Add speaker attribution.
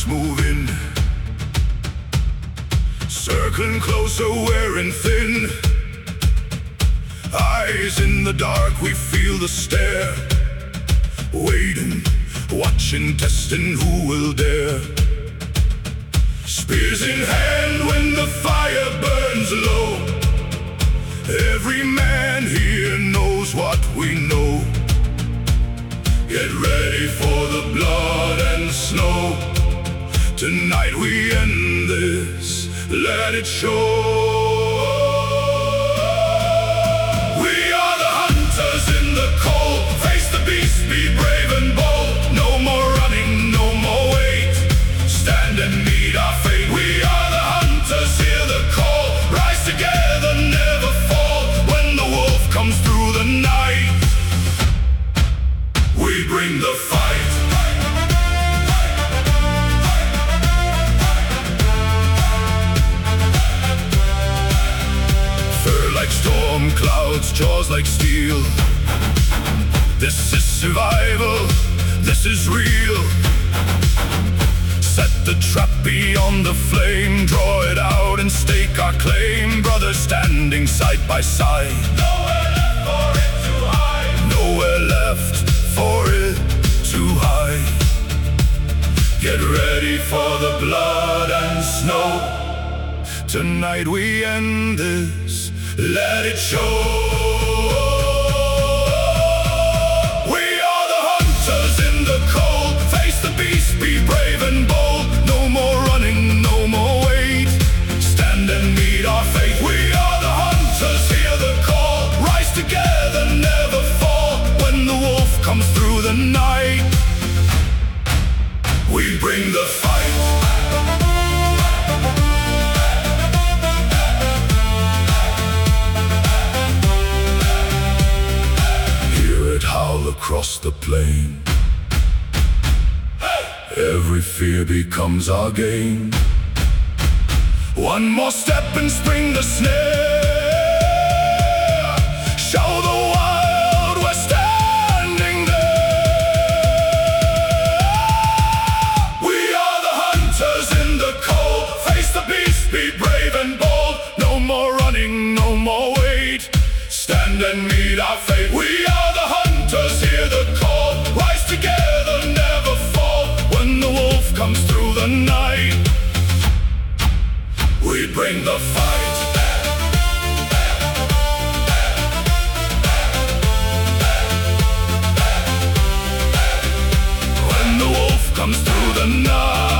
Speaker 1: hearts moving, circling closer, wearing thin. Eyes in the dark, we feel the stare, waiting, watching, testing who will dare. Spears in hand when the fire burns low. Every man here knows what we know. Get ready for the blood and snow. Tonight we end this, let it show. We are the hunters in the cold. Face the beast, be brave and bold. No more running, no more wait. Stand and meet our fate. We are the hunters, hear the call. Rise together, never fall. When the wolf comes through the night, we bring the fight. Fur like storm clouds, jaws like steel. This is survival, this is real. Set the trap beyond the flame, draw it out and stake our claim. Brothers standing side by side. Nowhere left for it to hide. Get ready for the blood and snow. Tonight we end this, let it show. We are the hunters in the cold. Face the beast, be brave and bold. No more running, no more wait. Stand and meet our fate. We are the hunters, hear the call. Rise together, never fall. When the wolf comes through the night, we bring the fight. Howl across the plain. Every fear becomes our gain. One more step and spring the snare. Show the world we're standing there. We are the hunters in the cold. Face the beast, be brave and bold. No more running, no more wait. Stand and meet our fate. We are the hunters, hear the call. Rise together, never fall. When the wolf comes through the night, we bring the fight. When the wolf comes through the night.